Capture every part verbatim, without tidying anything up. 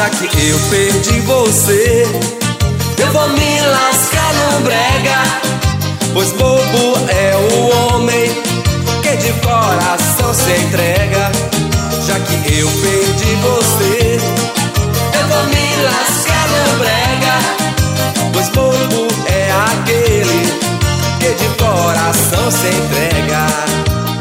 Já que eu perdi você, eu vou me lascar no brega, pois bobo é o homem que de coração se entrega. Já que eu perdi você, eu vou me lascar no brega, pois bobo é aquele que de coração se entrega.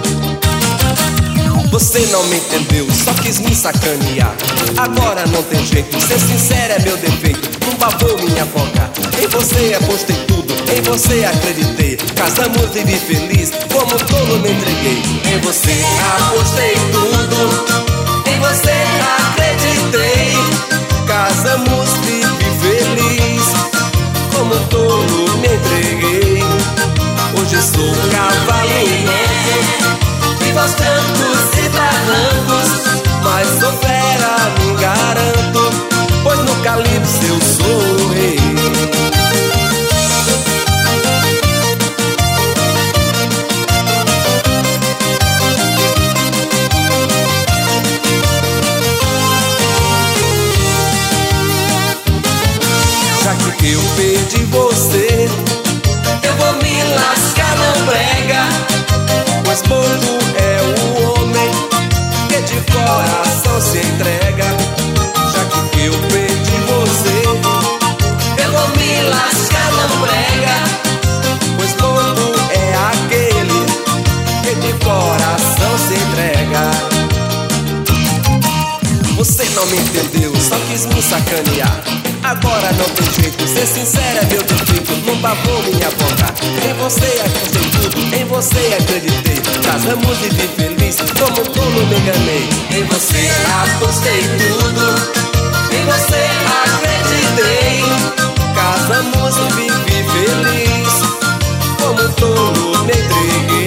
Você não me entendeu, só quis me sacanear. Agora não tem jeito, ser sincero é meu defeito. Nunca vou me afogar. Em você apostei tudo, em você acreditei. Casamos e vivi feliz, como tolo me entreguei. Em você apostei tudo, em você acreditei. Casamos e vivi feliz, como tolo me entreguei. Hoje sou um cavalo novo, vivo aos trancos e barrancos, mas sou fera, me garanto, pois no calypso eu sou o rei. Já que eu perdi você, eu vou me lascar no brega, pois bobo é o homem que de coração se entrega. Já que eu perdi você, eu vou me lascar no brega, pois bobo é aquele que de coração se entrega. Você não me entendeu, só quis me sacanear. Agora não tem jeito, ser sincero é meu defeito. Nunca vou me afogar. Em você acreditei tudo, em você acreditei. Casamos e vivi feliz, como tolo me enganei. Em você apostei tudo, em você acreditei. Casamos e vivi feliz, como tolo me entreguei.